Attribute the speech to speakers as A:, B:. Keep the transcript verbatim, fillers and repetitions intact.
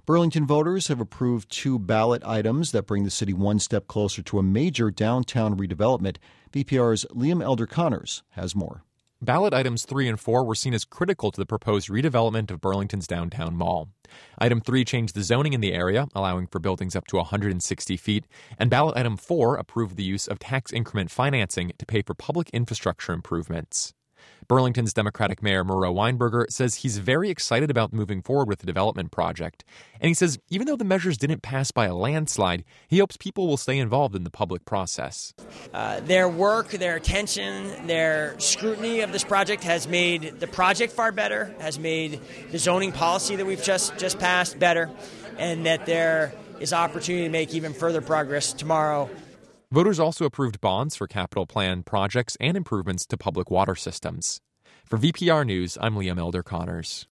A: Burlington voters have approved two ballot items that bring the city one step closer to a major downtown redevelopment. V P R's Liam Elder Connors has more.
B: Ballot items three and four were seen as critical to the proposed redevelopment of Burlington's downtown mall. Item three changed the zoning in the area, allowing for buildings up to one hundred sixty feet, and ballot item four approved the use of tax increment financing to pay for public infrastructure improvements. Burlington's Democratic Mayor Murrow Weinberger says he's very excited about moving forward with the development project. And he says even though the measures didn't pass by a landslide, he hopes people will stay involved in the public process.
C: Uh, their work, their attention, their scrutiny of this project has made the project far better, has made the zoning policy that we've just, just passed better, and that there is opportunity to make even further progress tomorrow.
B: Voters also approved bonds for capital plan projects and improvements to public water systems. For V P R News, I'm Liam Elder Connors.